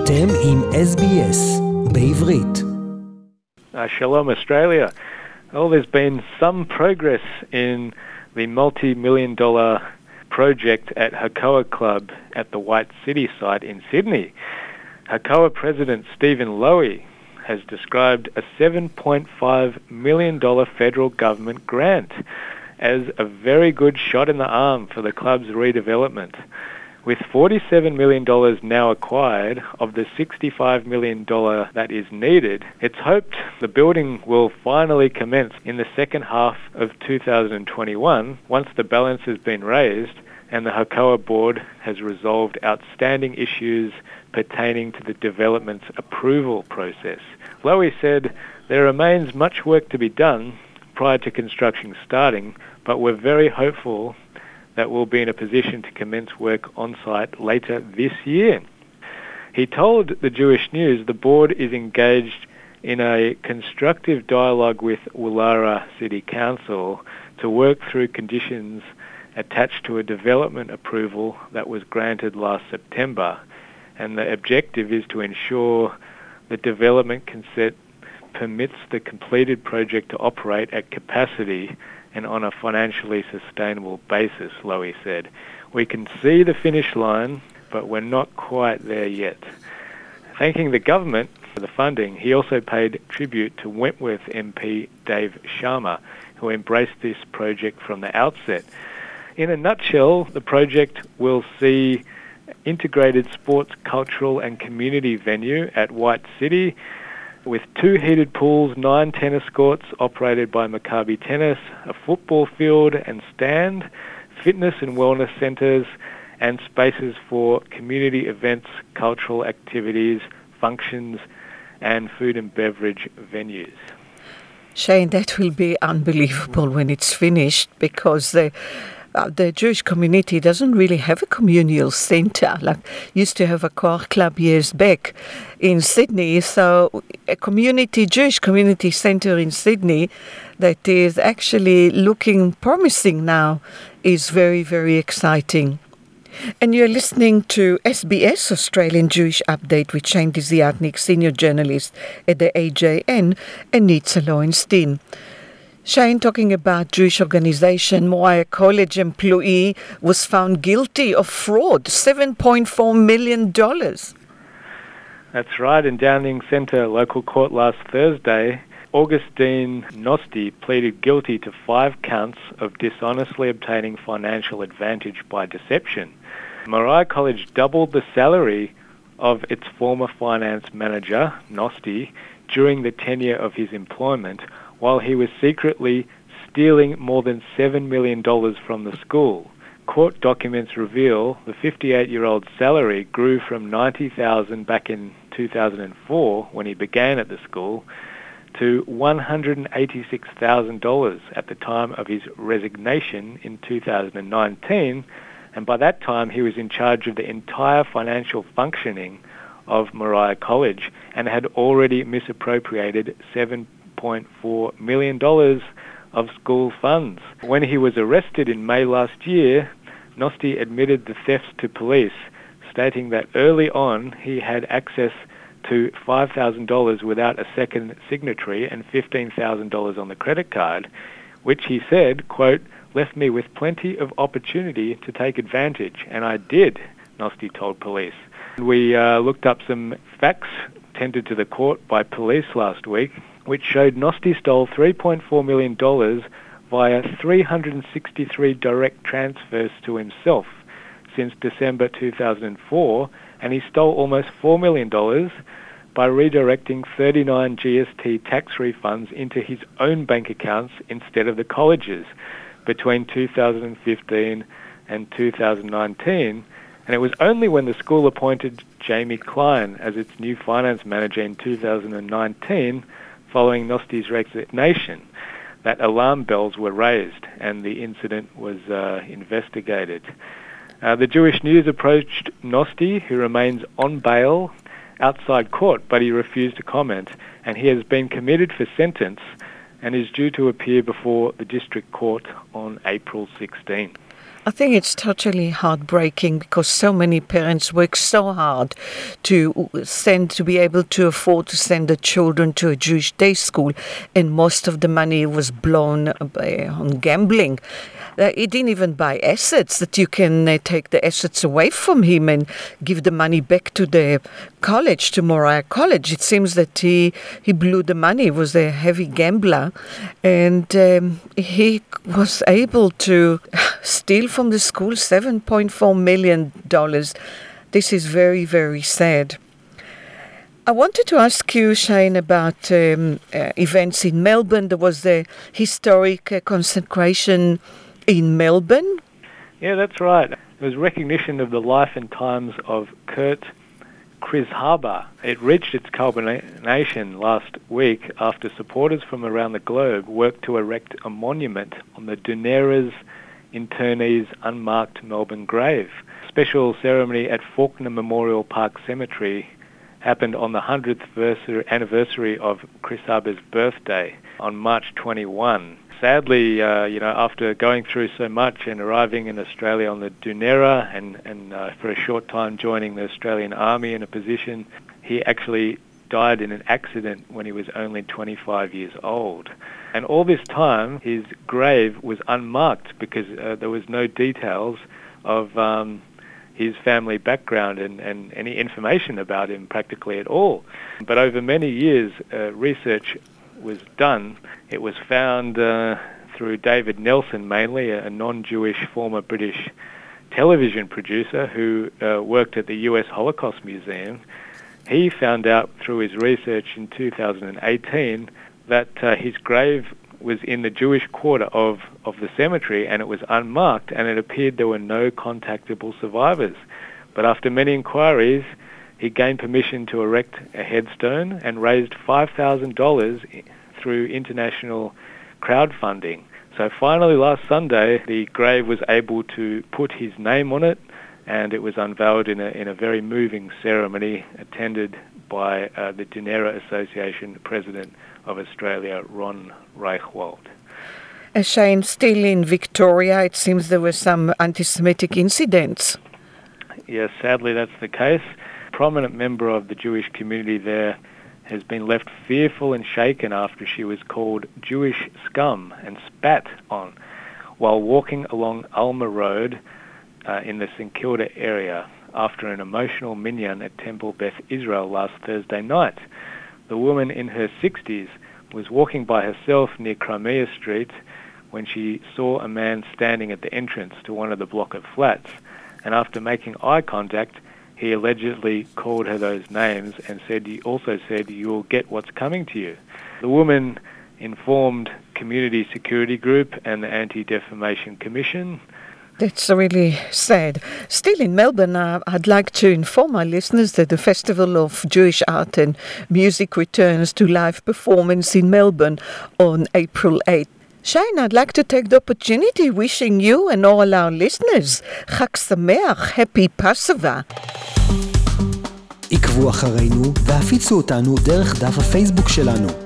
אתם עם SBS בעברית. Shalom Australia. Well, there's been some progress in the multi-million-dollar project at Hakoah Club at the White City site in Sydney. Hakoah President Stephen Lowy has described a $7.5 million federal government grant as a very good shot in the arm for the club's redevelopment. With $47 million now acquired of the $65 million that is needed, it's hoped the building will finally commence in the second half of 2021 once the balance has been raised and the Hakoah board has resolved outstanding issues pertaining to the development's approval process. Lowy said there remains much work to be done prior to construction starting, but we're very hopeful that we'll be in a position to commence work on site later this year. He told the Jewish News the board is engaged in a constructive dialogue with Woollahra City Council to work through conditions attached to a development approval that was granted last September, and the objective is to ensure the development consent permits the completed project to operate at capacity and on a financially sustainable basis, Lowy said. We can see the finish line, but we're not quite there yet. Thanking the government for the funding, he also paid tribute to Wentworth MP Dave Sharma, who embraced this project from the outset. In a nutshell, the project will see integrated sports, cultural and community venue at White City, with 2 heated pools, 9 tennis courts operated by Maccabi Tennis, a football field and stand, fitness and wellness centres, and spaces for community events, cultural activities, functions, and food and beverage venues. Shane, that will be unbelievable when it's finished, because the Jewish community doesn't really have a communal centre, like used to have a Hakoah Club years back in Sydney. So a Jewish community centre in Sydney that is actually looking promising now is very, very exciting. And you're listening to SBS Australian Jewish Update with Shane Desiatnik, Senior Journalist at the AJN, and Nitza Lowenstein. Shane, talking about Jewish organization, Moriah College employee was found guilty of fraud, $7.4 million. That's right. In Downing Centre local court last Thursday, Augustine Nosti pleaded guilty to 5 counts of dishonestly obtaining financial advantage by deception. Moriah College doubled the salary of its former finance manager, Nosti, during the tenure of his employment, while he was secretly stealing more than $7 million from the school. Court documents reveal the 58-year-old's salary grew from $90,000 back in 2004 when he began at the school to $186,000 at the time of his resignation in 2019, and by that time he was in charge of the entire financial functioning of Moriah College and had already misappropriated $7.4 million of school funds. When he was arrested in May last year, Nosti admitted the thefts to police, stating that early on he had access to $5,000 without a second signatory and $15,000 on the credit card, which he said, quote, left me with plenty of opportunity to take advantage, and I did, Nosti told police. We looked up some facts tendered to the court by police last week, which showed Nosti stole $3.4 million via 363 direct transfers to himself since December 2004, and he stole almost $4 million by redirecting 39 GST tax refunds into his own bank accounts instead of the college's between 2015 and 2019. And it was only when the school appointed Jamie Klein as its new finance manager in 2019, following Nosti's resignation, that alarm bells were raised and the incident was investigated. The Jewish News approached Nosti, who remains on bail outside court, but he refused to comment, and he has been committed for sentence and is due to appear before the district court on April 16. I think it's totally heartbreaking because so many parents work so hard to be able to afford to send their children to a Jewish day school, and most of the money was blown on gambling. He didn't even buy assets that you can take the assets away from him and give the money back to the college, to Moriah College. It seems that he blew the money. He was a heavy gambler, and he was able to steal from the school $7.4 million. This is very, very sad. I wanted to ask you, Shane, about events in Melbourne. There was the historic consecration in Melbourne. Yeah, that's right. It was recognition of the life and times of Kurt Krizhaber. It reached its culmination last week after supporters from around the globe worked to erect a monument on the Dunera's internee's unmarked Melbourne grave. A special ceremony at Faulkner Memorial Park Cemetery happened on the 100th anniversary of Krizhaber's birthday on March 21. Sadly, after going through so much and arriving in Australia on the Dunera and for a short time joining the Australian Army in a position, he actually died in an accident when he was only 25 years old. And all this time, his grave was unmarked because there was no details of his family background and any information about him practically at all. But over many years, research was done. It was found through David Nelson, mainly a non-Jewish former British television producer who worked at the US Holocaust Museum. He found out through his research in 2018 that his grave was in the Jewish quarter of the cemetery, and it was unmarked, and it appeared there were no contactable survivors. But after many inquiries, he gained permission to erect a headstone and raised $5,000 through international crowdfunding. So finally last Sunday, the grave was able to put his name on it, and it was unveiled in a very moving ceremony attended by the Dunera Association President of Australia, Ron Reichwald. Shane, still in Victoria, it seems there were some anti-Semitic incidents. Yes, sadly that's the case. A prominent member of the Jewish community there has been left fearful and shaken after she was called Jewish scum and spat on while walking along Alma Road in the St Kilda area after an emotional minyan at Temple Beth Israel last Thursday night. The woman in her 60s was walking by herself near Crimea Street when she saw a man standing at the entrance to one of the block of flats, and after making eye contact, he allegedly called her those names and also said, "You'll get what's coming to you." The woman informed Community Security Group and the Anti-Defamation Commission. That's really sad. Still in Melbourne, I'd like to inform our listeners that the Festival of Jewish Art and Music returns to live performance in Melbourne on April 8th. Shane, I'd like to take the opportunity wishing you and all our listeners Chag Sameach, Happy Passover. עקבו אחרינו והפיצו אותנו דרך דף הפייסבוק שלנו.